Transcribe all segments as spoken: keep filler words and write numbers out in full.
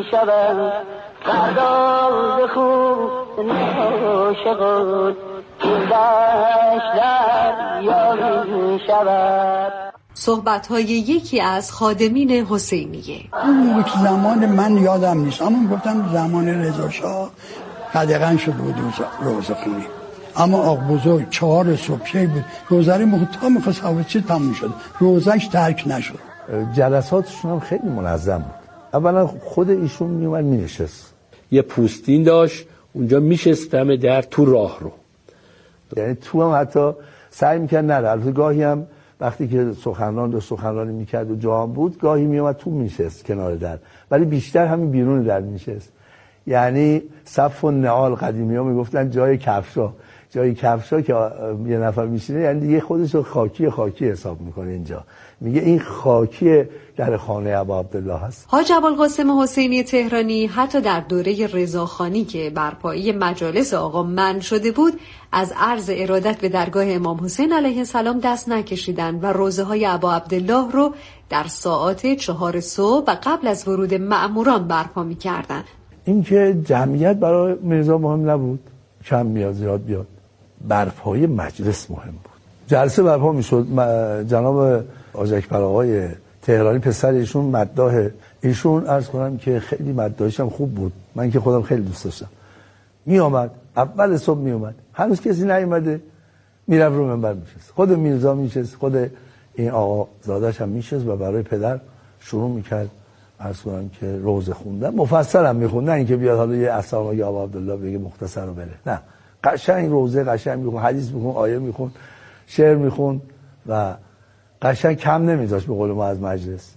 شود فردا بخون ناشقان این دشتر یاری شود. صحبت‌های یکی از خادمین حسینیه. اون موقع که زمان من یادم نیست، اما گفتم زمان رضا شاه قدغن شد بود روزه خونی، اما آق بزرگ چهار صبح شی بود روزه موقع تا میخواست حواسش تموم شد، روزش ترک نشد. جلساتشون هم خیلی منظم بود. اولا خود ایشون میومد مینشست، یه پوستین داشت اونجا میشستم در تو راه رو، یعنی تو هم حتی سعی میکرد نره. البته گاهی هم وقتی که سخنران دو سخنرانی میکرد و جا هم بود گاهی میومد تو میشست کنار در، ولی بیشتر همین بیرون در میشست. یعنی صف و نعال قدیمی ها میگفتن جای کفشا، جای کفشا که یه نفر میشینه یعنی دیگه خودش رو خاکی خاکی حساب میکنه. اینجا میگه این خاکی در خانه ابا عبدالله هست. حاج ابوالقاسم حسینی تهرانی حتی در دوره رضاخانی که برپایی مجالس آقا من شده بود از عرض ارادت به درگاه امام حسین علیه السلام دست نکشیدند و روزه های ابا عبدالله رو در ساعات چهار صبح و قبل از ورود مأموران برپا می‌کردند. این که جمعیت برای میرزا مهم نبود، کم میاد زیاد بیاد، برپای مجلس مهم بود. جلسه برپا میشد، جناب حاج اکبر آقای تهرانی پسر ایشون مداح ایشون، عرض کنم که خیلی مداحش هم خوب بود، من که خودم خیلی دوست داشتم. می آمد اول صبح می اومد، هنوز کسی نیومده میرفت رو منبر میشست، خود میرزا میشست، خود این آقا زادش هم میشست و برای پدر شروع میکرد عرض کنم که روزه خوندن، مفصل هم میخوند، نه اینکه بیاد حالا یه اسامی ابا عبدالله بگه مختصر رو بره، نه، قشنگ روزه قشنگ میخوند، حدیث میخوند، آیه میخوند، شعر میخوند و قشنگ کم نمیذاشت به قول ما از مجلس.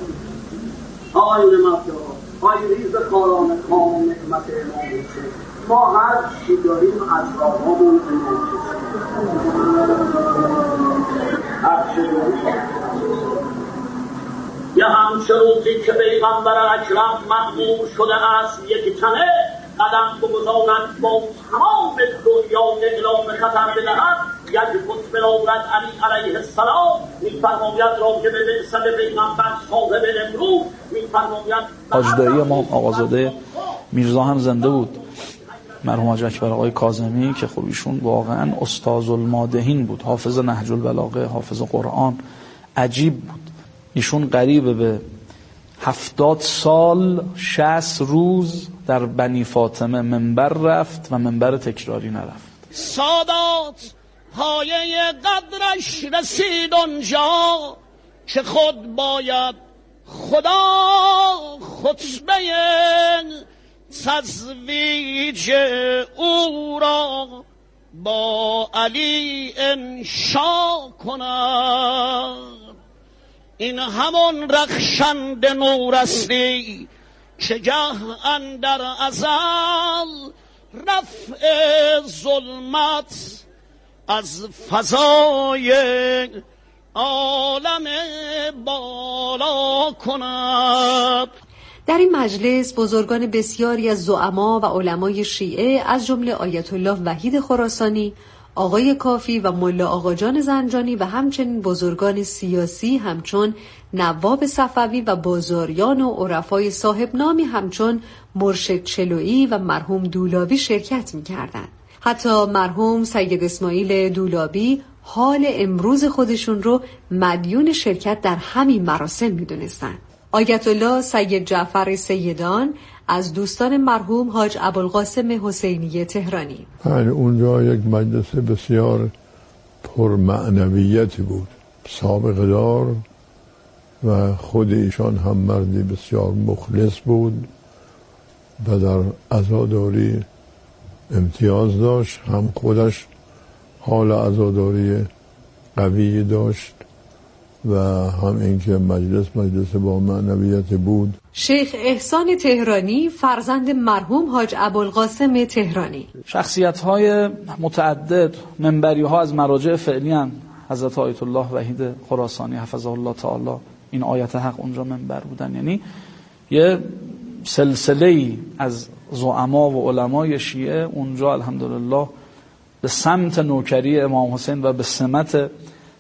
آقایون مفتا، آقای ریز کاران کام نعمت امام حسین، ما هر چی داریم از آقامون امام هر چی داریم. یا همچه روزی که پیغمبر اکرم مأمور شده است یک تنه قدم بگذارد با تمام دنیا اعلام خطر بدهد، یک خطبه راورد علی علیه السلام می‌فرماید راجع به بعثت پیغمبر صاحب امروز می‌فرماید حاج دایی امام آقازاده میرزا هم زنده بود، مرحوم حاج اکبر آقای کاظمی که خب ایشون واقعا استاذ المادحین بود، حافظ نهج البلاغه، حافظ قرآن، عجیب بود. ایشون قریب به هفتاد سال شصت روز در بنی فاطمه منبر رفت و منبر تکراری نرفت. سادات پایه قدرش رسید اونجا که خود باید خدا خطبه تزویج او را با علی انشا کند. این همون رخشند نور استی که گه اندر ازل رفع ظلمت از فضای عالم بالا کند. در این مجلس بزرگان بسیاری از زعما و علمای شیعه از جمله آیت الله وحید خراسانی، آقای کافی و ملا آقاجان زنجانی و همچنین بزرگان سیاسی همچون نواب صفوی و بازاریان و عرفای صاحب نامی همچون مرشد چلویی و مرحوم دولابی شرکت می‌کردند. حتی مرحوم سید اسماعیل دولابی حال امروز خودشون رو مدیون شرکت در همین مراسم می‌دونستند. آیت الله سید جعفر سیدان از دوستان مرحوم حاج ابوالقاسم حسینی تهرانی. بله، اونجا یک مجلس بسیار پرمعنویتی بود، سابقه دار و خود ایشان هم مردی بسیار مخلص بود و در عزاداری امتیاز داشت، هم خودش حال عزاداری قوی داشت و هم اینکه مجلس مجلس با معنویت بود. شیخ احسان تهرانی فرزند مرحوم حاج ابوالقاسم تهرانی. شخصیت‌های متعدد، منبری‌ها از مراجع فعلی هم حضرت آیت الله وحید خراسانی حفظه الله تعالی، این آیت حق اونجا منبر بودن. یعنی یه سلسله‌ای از زعما و علمای شیعه اونجا الحمدلله به سمت نوکری امام حسین و به سمت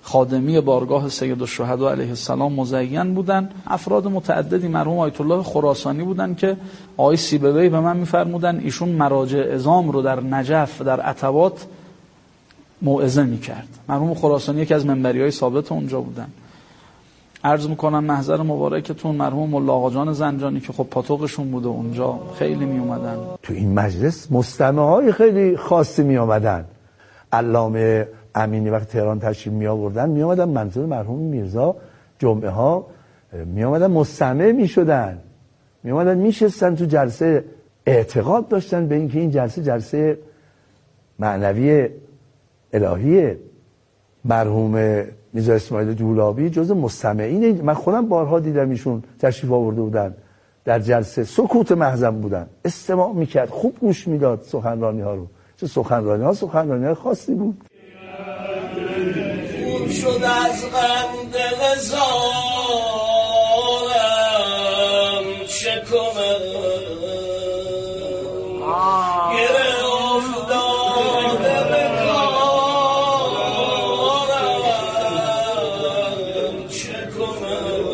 خادمی بارگاه سید الشهدا علیه السلام مزین بودن. افراد متعددی، مرحوم آیت الله خراسانی بودن که آقای سیبوی به من میفرمودن ایشون مراجع عظام رو در نجف در عتبات موعظه میکرد. مرحوم خراسانی یکی از منبریای ثابت اونجا بودن. عرض میکنم محضر مبارکتون مرحوم ملا آقا جان زنجانی که خب پاتوقشون بوده اونجا خیلی میومدن. تو این مجلس مستمعای خیلی خاصی میامدن. علامه امینی وقت تهران تشریف می آوردن می آمدن منزل مرحوم میرزا جمعه ها می آمدن مستمع می شدن، می آمدن می شستن تو جلسه. اعتقاد داشتن به اینکه این جلسه جلسه معنوی الهیه. مرحوم میرزا اسماعیل دولابی جز مستمعین، من خودم بارها دیدم ایشون تشریف آورده بودن در جلسه، سکوت محضم بودن، استماع میکرد، خوب گوش میداد سخنرانی ها رو. چه سخنرانی ها سخنرانی ها خاصی بود. خون شد از غند وزارم چه کنم، گره افتاده به کارم چه کنم،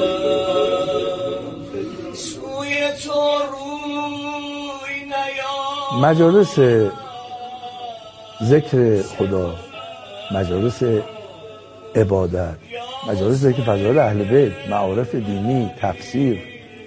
سوی تو روی نیام. مجالس ذکر خدا، مجالس عبادت، مجالس ذکر فضائل اهل بیت، معارف دینی، تفسیر،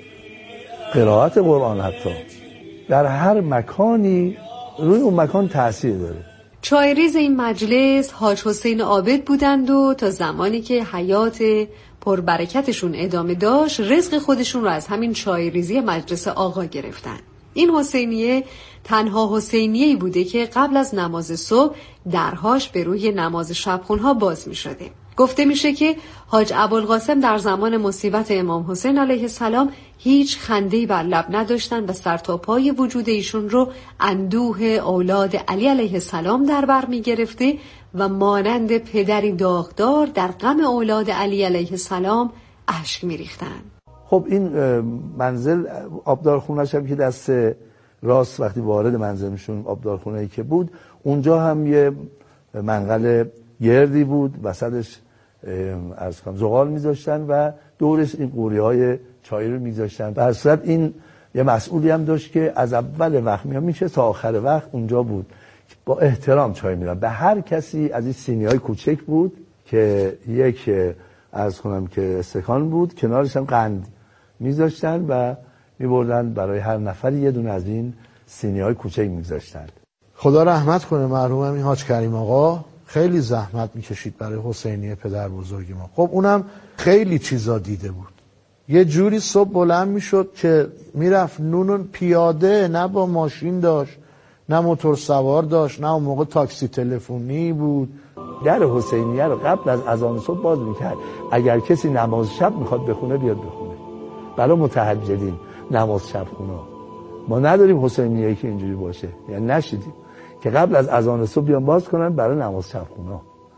قرائت قرآن، حتی در هر مکانی روی اون مکان تأثیر داره. چایریز این مجلس حاج حسین عابد بودند و تا زمانی که حیات پربرکتشون ادامه داشت رزق خودشون رو از همین چایریزی مجلس آقا گرفتن. این حسینیه تنها حسینیه‌ای بوده که قبل از نماز صبح درهاش به روی نماز شبخونها باز می شده. گفته میشه که حاج ابوالقاسم در زمان مصیبت امام حسین علیه السلام هیچ خنده‌ای بر لب نداشتن و سرتاپای وجود ایشون رو اندوه اولاد علی علیه السلام در بر می گرفته و مانند پدری داغدار در غم اولاد علی علیه السلام اشک می ریختن. خب این منزل آبدارخونه‌اش هم که دست راست وقتی وارد منزل میشون، آبدارخونه‌ای که بود، اونجا هم یه منقل گردی بود، وسطش عرض کنم زغال میذاشتن و دورش این قوری‌های چای رو میذاشتن. در صورت این یه مسئولی هم داشت که از اول وقت میشه تا آخر وقت اونجا بود، با احترام چای میدن به هر کسی. از این سینی‌های کوچک بود که یک عرض کنم که استکان بود، کنارش هم قند میذاشتن و میبردن برای هر نفر یه دونه از این سینی‌های کوچک میذاشتن. خدا رحمت کنه مرحوم همین حاج کریم آقا، خیلی زحمت میکشید برای حسینیه پدر بزرگ ما. خب اونم خیلی چیزا دیده بود. یه جوری صبح بلند میشد که میرفت نونون پیاده، نه با ماشین داشت، نه موتور سوار داشت، نه اون موقع تاکسی تلفنی بود. در حسینیه رو قبل از اذان صبح باز میکرد. اگر کسی نماز شب میخواد بخونه بیاد بخونه. برای متهجدین نماز شب خونه. ما نداریم حسینیه که اینجوری باشه، یعنی نشیدیم که قبل از اذان صبح بیان باز کنن برای نماز شب خونه.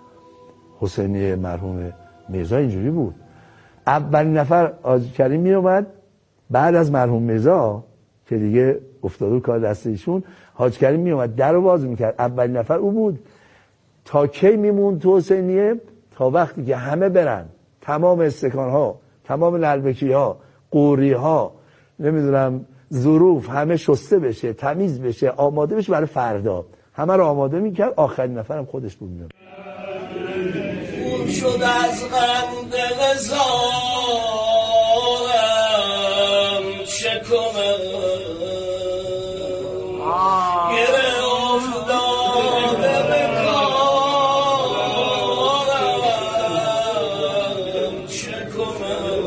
حسینیه مرحوم میرزا اینجوری بود. اولین نفر حاج کریم می اومد بعد از مرحوم میرزا که دیگه افتاده کار دست ایشون، حاج کریم می اومد در رو باز میکرد. اولین نفر او بود. تا کی میموند تو حسینیه؟ تا وقتی که همه برن، تمام استکان ها، تمام نلبکی ها، قوری ها، نمیدونم ظروف، همه شسته بشه، تمیز بشه، آماده بشه برای فردا. همه رو آماده میکرد. آخرین نفرم خودش بود. میاد خون شد از غند وزارم چه کنم، گره افتاده به کارم چه کنم.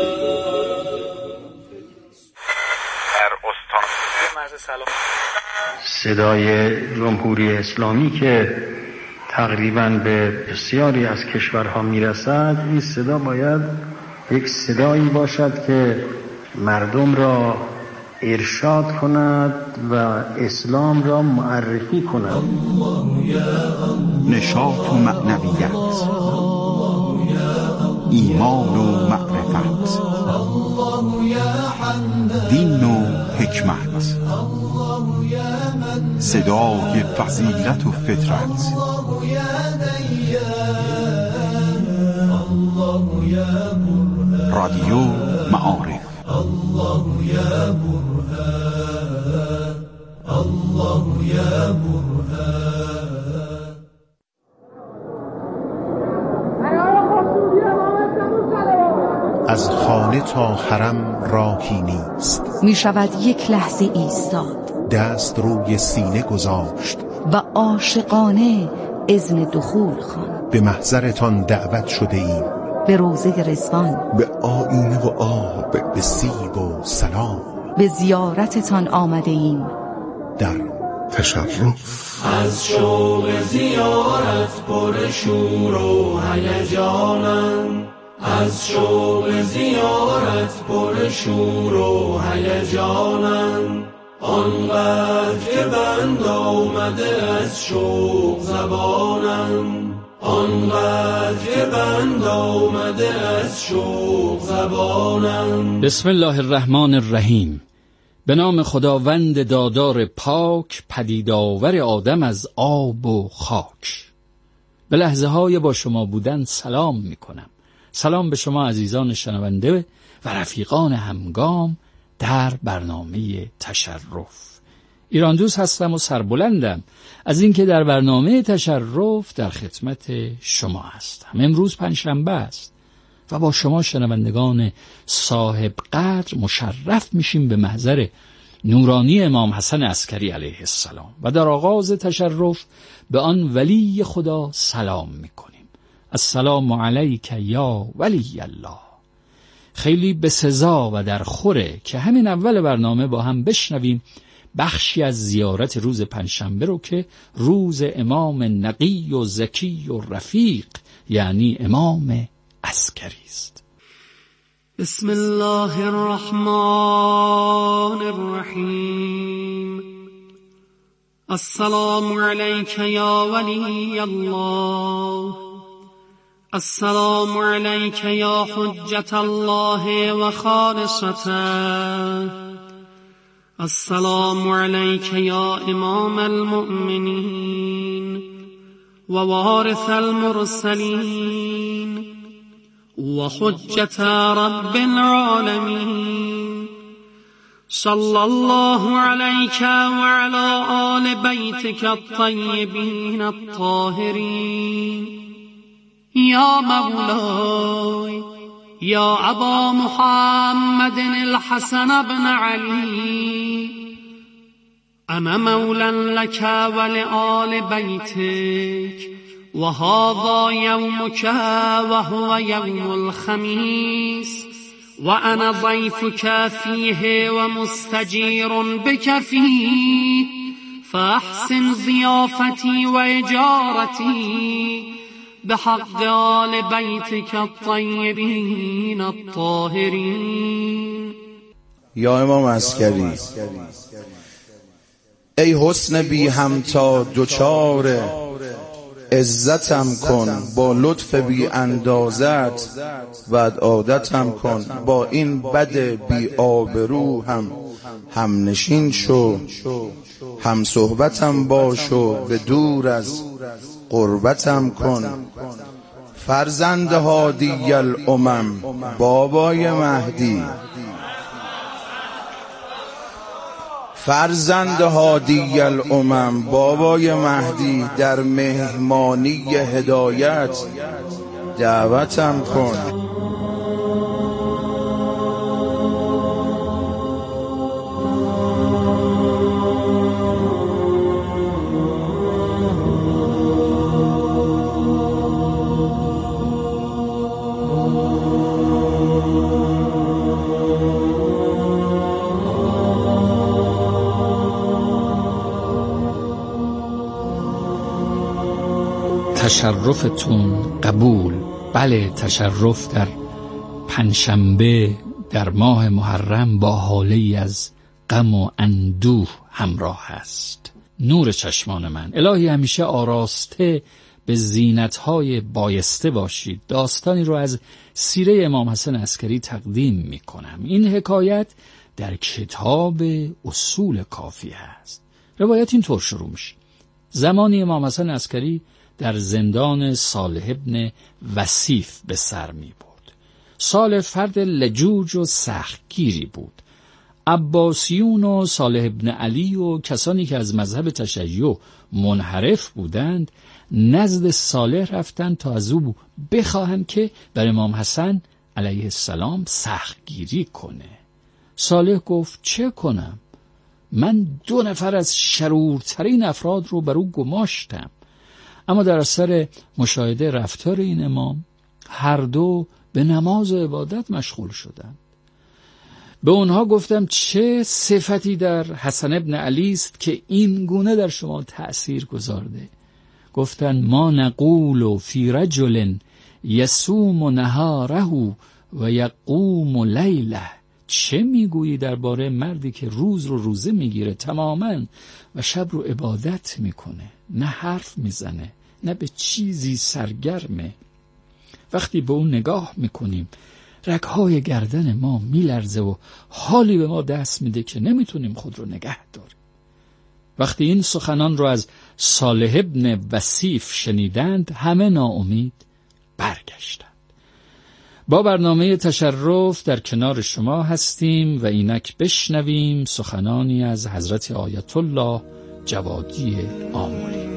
در استان مرز سلام صدای جمهوری اسلامی که تقریباً به بسیاری از کشورها میرسد، این صدا باید یک صدایی باشد که مردم را ارشاد کند و اسلام را معرفی کند. نشاط و معنویت، ایمان و معرفت، دین و حکمت، صدای فضیلت و فطرت، رادیو معارف. الله یا برهان، الله یا برهان. از خانه تا حرم راهی نیست، می شود یک لحظه ایستاد، دست روی سینه گذاشت و عاشقانه اذن دخول خواند. به محضرتان دعوت شده ایم، به روضه رضوان، به آیینه و آب، به سیب و سلام، به زیارتتان آمده ایم در تشرف. از شوق زیارت پر شور و هیجانم، از شوق زیارت پر شور و هیجانم، آنقدر که بند آمده از شوق زبانم، آنقدر که بند آمده از شوق زبانم. بسم الله الرحمن الرحیم. به نام خداوند دادار پاک، پدیدآور آدم از آب و خاک. به لحظه های با شما بودن سلام می کنم. سلام به شما عزیزان شنونده و رفیقان همگام در برنامه تشرف. ایران دوست هستم و سربلندم از اینکه در برنامه تشرف در خدمت شما هستم. امروز پنجشنبه است و با شما شنوندگان صاحب قدر مشرف میشیم به محضر نورانی امام حسن عسکری علیه السلام و در آغاز تشرف به آن ولی خدا سلام میکنیم. السلام علیک یا ولی الله. خیلی به سزا و در خوره که همین اول برنامه با هم بشنویم بخشی از زیارت روز پنجشنبه رو که روز امام نقی و زکی و رفیق یعنی امام عسکری است. بسم الله الرحمن الرحیم. السلام علیک یا ولی الله، السلام علیک یا حجت الله و خالصته، السلام علیک یا امام المؤمنین و وارث المرسلین و حجت رب العالمین. صلی الله علیک و علی آل بیتک الطیبین الطاهرین. یا مولای یا ابا محمد الحسن بن علی، انا مولا لك ولآل بیتک و هذا یومک و هو یوم الخمیس و انا ضیفک فیه و مستجیر بک فیه فاحسن ضیافتی و اجارتی بحق آل بیتک الطیبین الطاهرین. یا امام عسکری، ای حسن بی همتا دوچار عزتم کن، با لطف بی اندازت بعد عادتم کن، با این بد بی آبرو هم هم نشین شو، هم صحبتم باش و به دور از قربتم کن. فرزند هادی الامم بابای مهدی، فرزند هادی الامم بابای مهدی، در مهمانی هدایت دعوتم کن. تشرفتون قبول. بله، تشرف در پنجشنبه در ماه محرم با حالی از غم و اندوه همراه است. نور چشمان من، الهی همیشه آراسته به زینت‌های بایسته باشید. داستانی رو از سیره امام حسن عسکری تقدیم می کنم. این حکایت در کتاب اصول کافی هست. روایت این طور شروع میشه: زمانی امام حسن عسکری در زندان صالح ابن وصیف به سر می برد. صالح فرد لجوج و سختگیری بود. عباسیون و صالح ابن علی و کسانی که از مذهب تشیع منحرف بودند نزد صالح رفتند تا از او بخواهند که بر امام حسن علیه السلام سختگیری کنه. صالح گفت چه کنم؟ من دو نفر از شرورترین افراد رو بر او گماشتم. اما در اثر مشاهده رفتار این امام هر دو به نماز و عبادت مشغول شدند. به اونها گفتم چه صفتی در حسن ابن علی است که این گونه در شما تأثیر گذارده؟ گفتند ما نقول فی رجل یصوم نهاره و یقوم لیله. چه میگویی درباره مردی که روز رو روزه میگیره تماما و شب رو عبادت میکنه، نه حرف میزنه نه به چیزی سرگرمه؟ وقتی به اون نگاه میکنیم رگهای گردن ما میلرزه و حالی به ما دست میده که نمیتونیم خود رو نگه داریم. وقتی این سخنان رو از صالح ابن وصیف شنیدند همه ناامید برگشتند. با برنامه تشرف در کنار شما هستیم و اینک بشنویم سخنانی از حضرت آیت الله جوادی آملی.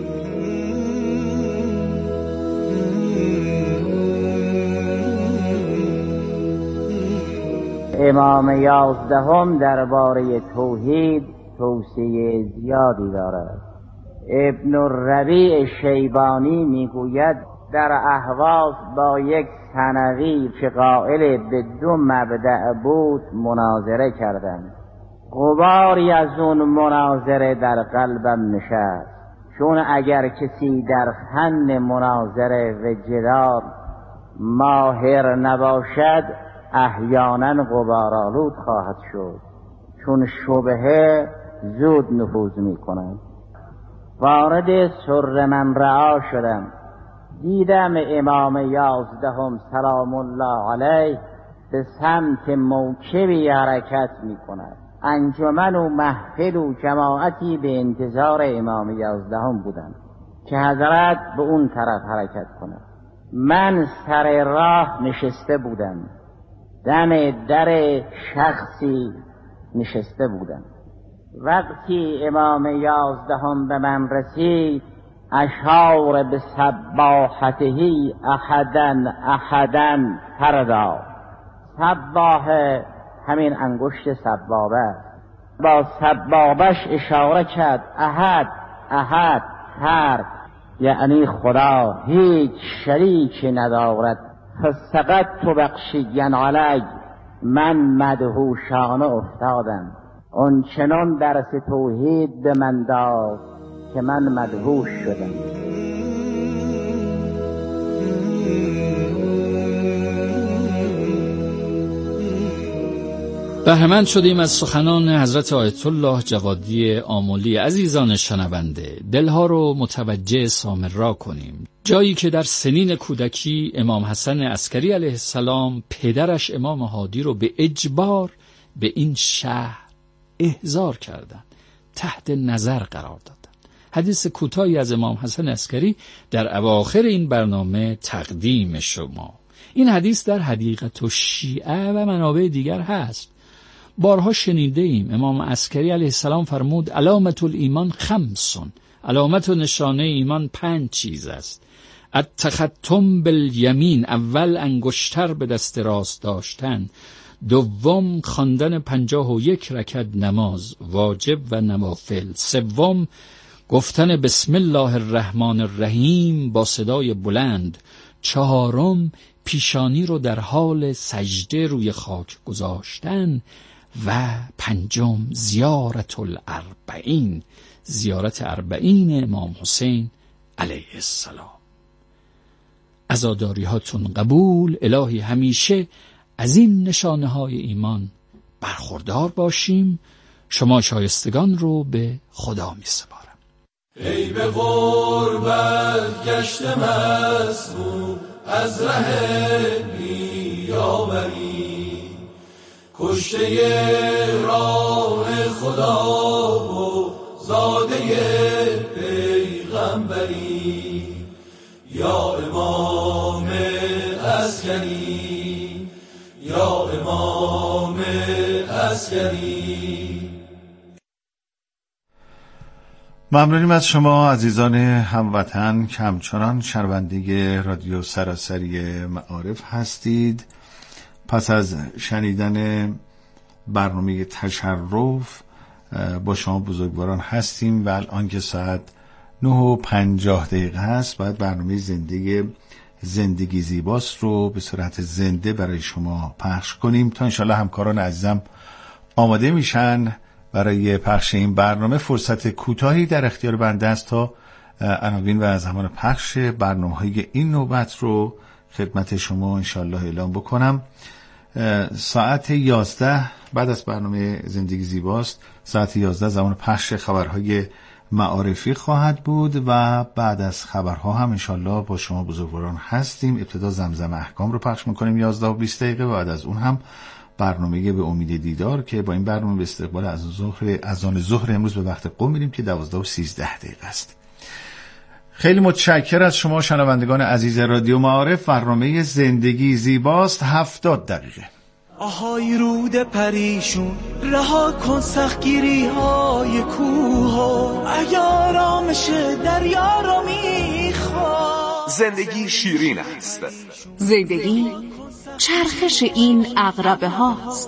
امام یازدهم درباره توحید توصیه زیادی دارد. ابن الربیع شیبانی میگوید در اهواز با یک ثنوی که قائل به دو مبدأ بود مناظره کردند. غباری از اون مناظره در قلبم نشست، چون اگر کسی در فن مناظره و جدال ماهر نباشد احیانا غبارآلود خواهد شد، چون شبهه زود نفوذ می کند. وارد سر من رعا شدم، دیدم امام یازدهم سلام الله علیه به سمت موکبی حرکت می کند. انجمن و محفل و جماعتی به انتظار امام یازدهم بودند که حضرت به اون طرف حرکت کند. من سر راه نشسته بودم، دم در شخصی نشسته بودم. وقتی امام یازدهم به من رسید اشار به سباحتهی احدن احدن فردا. سباحه همین انگشت سبابه، با سبابش اشاره کرد احد احد فرد، یعنی خدا هیچ شریکی ندارد. فسقط تو بخشیدن علی، من مدهوشانه افتادم. اون چنان درس توحید به من داد که من مدهوش شدم. بهره‌مند شدیم از سخنان حضرت آیت الله جوادی آملی. عزیزان شنونده، دلها رو متوجه سامرا کنیم. جایی که در سنین کودکی امام حسن عسکری علیه السلام پدرش امام هادی رو به اجبار به این شهر احضار کردند، تحت نظر قرار دادند. حدیث کوتاهی از امام حسن عسکری در اواخر این برنامه تقدیم شما. این حدیث در حدیقة الشیعه و منابع دیگر هست. بارها شنیده ایم. امام عسکری علیه السلام فرمود علامت الایمان خمسون، علامت و نشانه ایمان پنج چیز است. التختم بالیمین، اول انگشتر به دست راست داشتن. دوم خواندن پنجاه و یک رکعت نماز واجب و نوافل. سوم گفتن بسم الله الرحمن الرحیم با صدای بلند. چهارم پیشانی رو در حال سجده روی خاک گذاشتن. و پنجم زیارت الاربعین، زیارت اربعین امام حسین علیه السلام. عزاداری هاتون قبول. الهی همیشه از این نشانه های ایمان برخوردار باشیم. شما شایستگان رو به خدا می سپارم. ای به غربت گشتم مسموم از ره بیاوری، کشته راه خدا و زاده پیغمبری. یا امام عسکری امام عسکری. ممنونیم از شما عزیزان هموطن که همچنان شنونده رادیو سراسری معارف هستید. پس از شنیدن برنامه تشرف با شما بزرگواران هستیم و الان که ساعت نه و پنجاه دقیقه هست باید برنامه زنده زندگی زیباست رو به صورت زنده برای شما پخش کنیم تا انشالله همکاران عزیزم آماده میشن برای پخش این برنامه. فرصت کوتاهی در اختیار بنده است تا عناوین و زمان پخش برنامه‌های این نوبت رو خدمت شما انشالله اعلام بکنم. ساعت یازده بعد از برنامه زندگی زیباست، ساعت یازده زمان پخش خبرهای معارفی خواهد بود و بعد از خبرها هم انشالله با شما بزرگواران هستیم. ابتدا زمزم احکام رو پخش میکنیم یازده و بیست دقیقه و بعد از اون هم برنامه به امید دیدار که با این برنامه به استقبال از ظهر از آن ظهر امروز به وقت قم میریم که دوازده و سیزده دقیقه است. خیلی متشکر از شما شنوندگان عزیز رادیو معارف. برنامه زندگی زیباست. هفتاد دقیقه. آهای رود پریشون رها کن سختگیری های کوه ها، اگر آرامش دریا را میخواد. زندگی شیرین است. زندگی چرخش این عقربه هاست.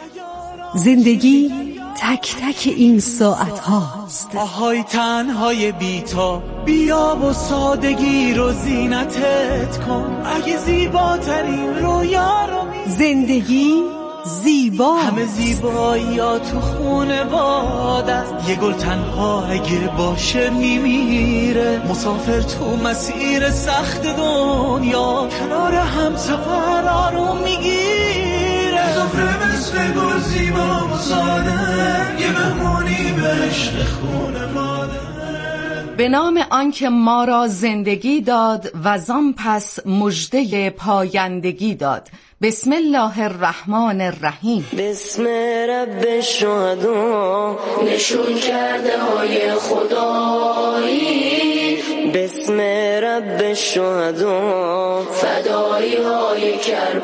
زندگی تک تک این ساعت هاست. آهای تنهای بیتا بیا و سادگی رو زینتت کن، اگه زیباترین رویا رو می زندگی زیبا همه زیبایی ها تو خونه بادت، یه گل تنها اگه باشه میمیره، مسافر تو مسیر سخت دنیا کنار هم سفر رو میگیره، مسافر مثل گل زیبا و ساده، یه مهمونی به عشق خونه ماده. به نام آنکه ما را زندگی داد و زان پس مژده پایندگی داد. بسم الله الرحمن الرحیم. بسم رب الشهدا نشون کرده های خدایی، بسم رب الشهدا فدایی های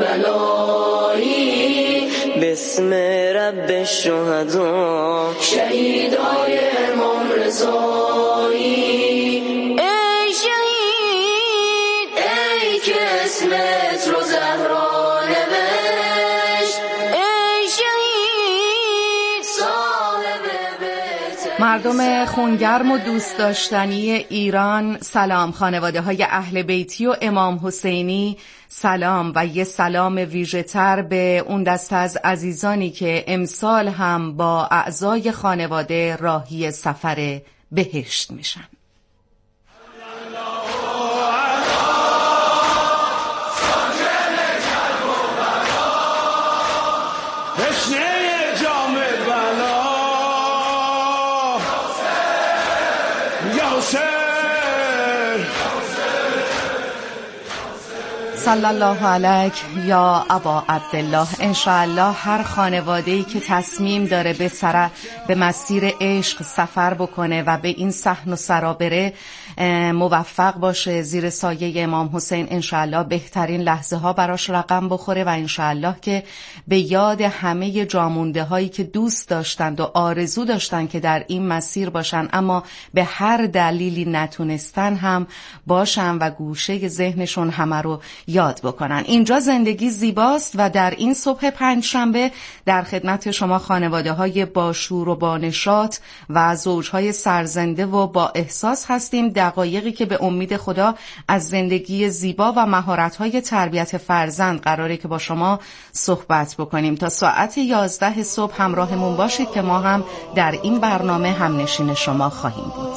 کربلایی، بسم رب الشهدا شهیدای امام رضایی. ای شهید ای که اسمت رو زهرا مردم خونگرم و دوست داشتنی ایران سلام، خانواده های اهل بیتی و امام حسینی سلام و یه سلام ویژه تر به اون دسته از عزیزانی که امسال هم با اعضای خانواده راهی سفر بهشت میشن. صلی الله علیک یا ابا عبدالله. انشاءالله هر خانواده‌ای که تصمیم داره به سر به مسیر عشق سفر بکنه و به این صحن و سرا بره موفق باشه، زیر سایه امام حسین انشاءالله بهترین لحظه ها براش رقم بخوره و انشاءالله که به یاد همه جامونده هایی که دوست داشتند و آرزو داشتن که در این مسیر باشن اما به هر دلیلی نتونستن هم باشن و گوشه ذهنشون همه رو یاد بکنن. اینجا زندگی زیباست و در این صبح پنجشنبه در خدمت شما خانواده های با شور و با نشاط و زوجهای سرزنده و با احساس هستیم. دقایقی که به امید خدا از زندگی زیبا و مهارت‌های تربیت فرزند قراره که با شما صحبت بکنیم. تا ساعت یازده صبح همراهمون باشید که ما هم در این برنامه همنشین شما خواهیم بود.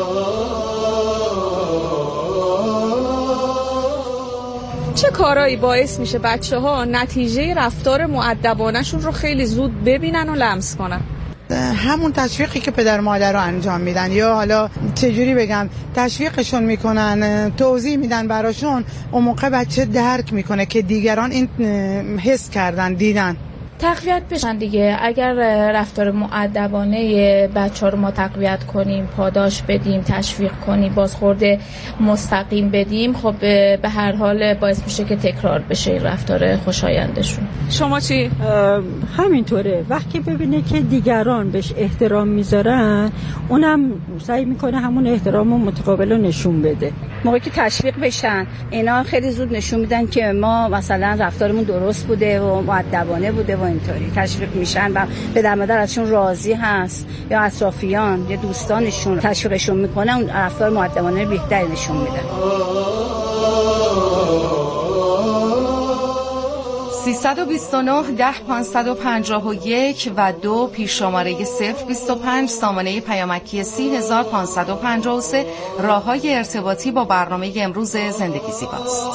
چه کارایی باعث میشه بچه ها نتیجه رفتار مؤدبانه‌شون رو خیلی زود ببینن و لمس کنن؟ همون تشویقی که پدر مادر رو انجام میدن، یا حالا چجوری بگم تشویقشون میکنن، توضیح میدن براشون، اون موقع بچه درک میکنه که دیگران این حس کردن، دیدن. تقویت بشن دیگه. اگر رفتار مؤدبانه بچه‌ها رو ما تقویت کنیم، پاداش بدیم، تشویق کنیم، بازخورد مستقیم بدیم، خب به هر حال باعث میشه که تکرار بشه این رفتار خوشایندشون. شما چی؟ همینطوره. وقتی ببینه که دیگران بهش احترام میذارن، اونم سعی میکنه همون احترام و متقابل رو نشون بده. موقعی که تشویق بشن، اینا خیلی زود نشون میدن که ما مثلا رفتارمون درست بوده و مؤدبانه بوده و اینطوری تشویق میشن و پدر مادر ازشون راضی هست یا اطرافیان یا دوستانشون تشویقشون میکنن، اون رفتار مؤدبانه بهتری نشون میدن. سیصد و بیست و نه ده پانصد و پنجاه و یک و دو پیش شماره صفر بیست و پنج سامانه پیامکی سی هزار پانصد و پنجاه و سه راههای ارتباطی با برنامه امروز زندگی زیباست.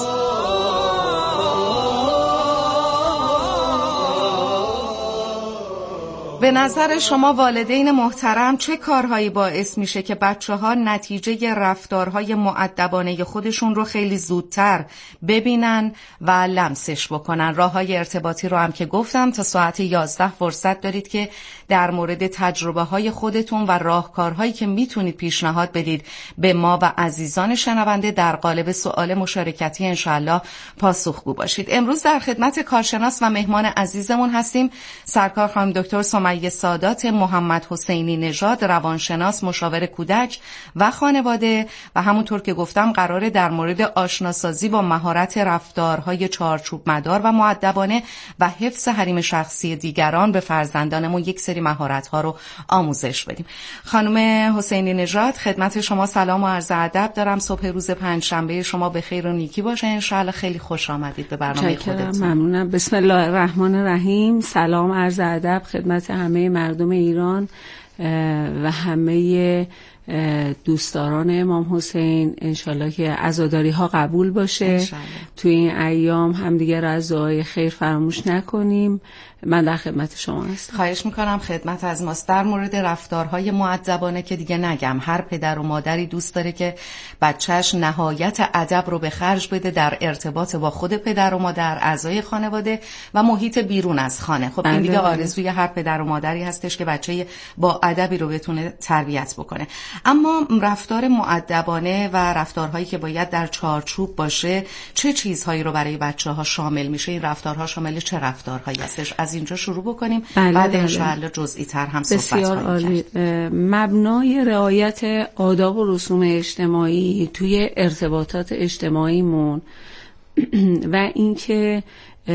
به نظر شما والدین محترم چه کارهایی باعث میشه که بچه‌ها نتیجه رفتارهای مؤدبانه خودشون رو خیلی زودتر ببینن و لمسش بکنن؟ راههای ارتباطی رو هم که گفتم تا ساعت یازده فرصت دارید که در مورد تجربه های خودتون و راهکارهایی که میتونید پیشنهاد بدید به ما و عزیزان شنونده در قالب سوال مشارکتی انشالله پاسخگو باشید. امروز در خدمت کارشناس و مهمان عزیزمون هستیم سرکار خانم دکتر سمیه سادات محمد حسینی نژاد، روانشناس، مشاور کودک و خانواده، و همونطور که گفتم قراره در مورد آشناسازی با مهارت رفتارهای چارچوب مدار و مؤدبانه و حفظ حریم شخصی دیگران به فرزندانمون یک سری مهارت‌ها رو آموزش بدیم. خانم حسینی نژاد، خدمت شما سلام و عرض ادب دارم. صبح روز پنجشنبه شما به خیر و نیکی باشه انشالله. خیلی خوش آمدید به برنامه خودتون. ممنونم. بسم الله الرحمن الرحیم. سلام عرض ادب خدمت همه مردم ایران و همه دوستداران امام حسین. انشالله که عزاداری ها قبول باشه. توی این ایام همدیگه را از دعای خیر فراموش نکنیم. من در خدمت شما هستم. خواهش میکنم. خدمت از ماست. در مورد رفتارهای مؤدبانه که دیگه نگم، هر پدر و مادری دوست داره که بچهش نهایت ادب رو به خرج بده در ارتباط با خود پدر و مادر، اعضای خانواده و محیط بیرون از خانه. خب این دیگه آرزوی هر پدر و مادری هستش که بچه با ادبی رو بتونه تربیت بکنه. اما رفتار مؤدبانه و رفتارهایی که باید در چارچوب باشه چه چیزهایی رو برای بچه‌ها شامل میشه؟ این رفتارها شامل چه رفتارهایی هستش؟ از اینجا شروع بکنیم. بله بعد انشاءالله جزئی تر هم صحبت خواهیم کرد. مبنای رعایت آداب و رسوم اجتماعی توی ارتباطات اجتماعیمون و اینکه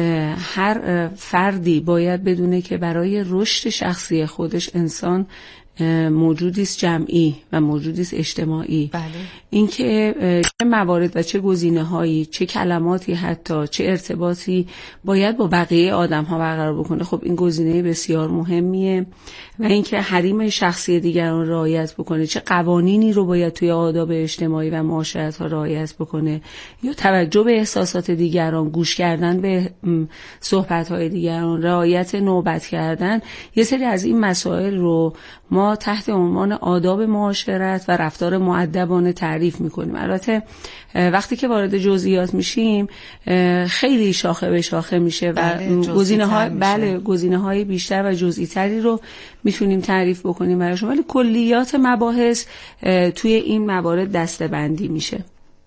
هر فردی باید بدونه که برای رشد شخصی خودش انسان موجودی است جمعی و موجودی است اجتماعی. بله. اینکه چه موارد و چه گزینه‌هایی، چه کلماتی، حتی چه ارتباطی باید با بقیه آدم‌ها برقرار بکنه، خب این گزینه بسیار مهمیه. و اینکه حریم شخصی دیگران رعایت بکنه، چه قوانینی رو باید توی آداب اجتماعی و معاشرت‌ها رعایت بکنه، یا توجه به احساسات دیگران، گوش کردن به صحبت‌های دیگران، رعایت نوبت کردن. یه سری از این مسائل رو ما تحت عنوان آداب معاشرت و رفتار مؤدبانه تعریف میکنیم. البته وقتی که وارد جزئیات میشیم خیلی شاخه به شاخه میشه و گزینه‌های بله گزینه‌های بیشتر و جزئی تری رو میتونیم تعریف بکنیم براشون، ولی کلیات مباحث توی این موارد دسته‌بندی میشه.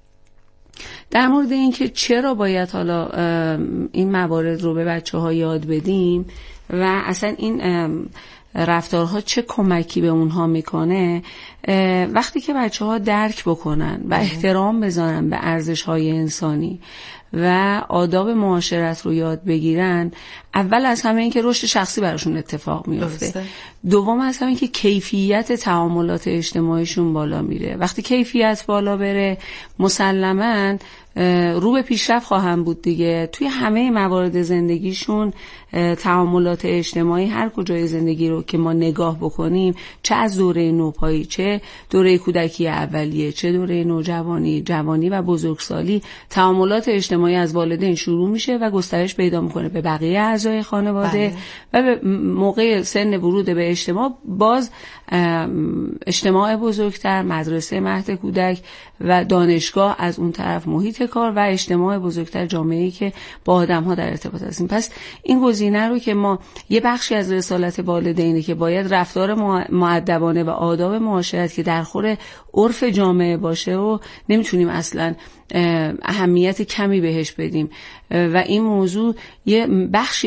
در مورد اینکه چرا باید حالا این موارد رو به بچه‌ها یاد بدیم و اصلا این رفتارها چه کمکی به اونها میکنه، وقتی که بچه ها درک بکنن و احترام بذارن به ارزش های انسانی و آداب معاشرت رو یاد بگیرن، اول از همه این که رشد شخصی براشون اتفاق میفته، دوم از همه این که کیفیت تعاملات اجتماعیشون بالا میره. وقتی کیفیت بالا بره مسلماً رو به پیشرفت خواهم بود دیگه. توی همه موارد زندگیشون تعاملات اجتماعی هر کجای زندگی رو که ما نگاه بکنیم، چه از دوره نوپایی، چه دوره کودکی اولیه، چه دوره نوجوانی، جوانی و بزرگسالی، تعاملات اجتماعی اجتماعی از والدین شروع میشه و گسترش پیدا میکنه به بقیه اعضای خانواده بله. و به موقع سن ورود به اجتماع باز اجتماع بزرگتر، مدرسه مهد کودک و دانشگاه از اون طرف، محیط کار و اجتماع بزرگتر، جامعه‌ای که با آدم‌ها در ارتباط هستیم. پس این گزینه رو که ما یه بخشی از رسالت والدینه که باید رفتار مؤدبانه و آداب معاشرت که در خور عرف جامعه باشه و نمیتونیم اصلا اهمیت کمی بهش بدیم و این موضوع یه بخشی